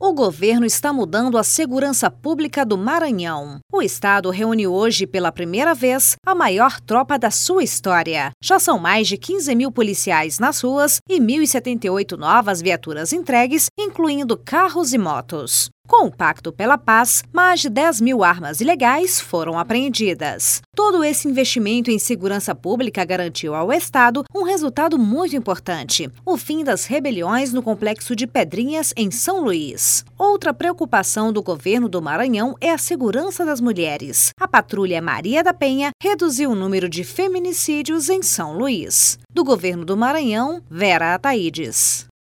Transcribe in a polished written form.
O governo está mudando a segurança pública do Maranhão. O estado reúne hoje, pela primeira vez, a maior tropa da sua história. Já são mais de 15 mil policiais nas ruas e 1.078 novas viaturas entregues, incluindo carros e motos. Com o Pacto pela Paz, mais de 10 mil armas ilegais foram apreendidas. Todo esse investimento em segurança pública garantiu ao Estado um resultado muito importante: o fim das rebeliões no complexo de Pedrinhas, em São Luís. Outra preocupação do governo do Maranhão é a segurança das mulheres. A Patrulha Maria da Penha reduziu o número de feminicídios em São Luís. Do governo do Maranhão, Vera Ataides.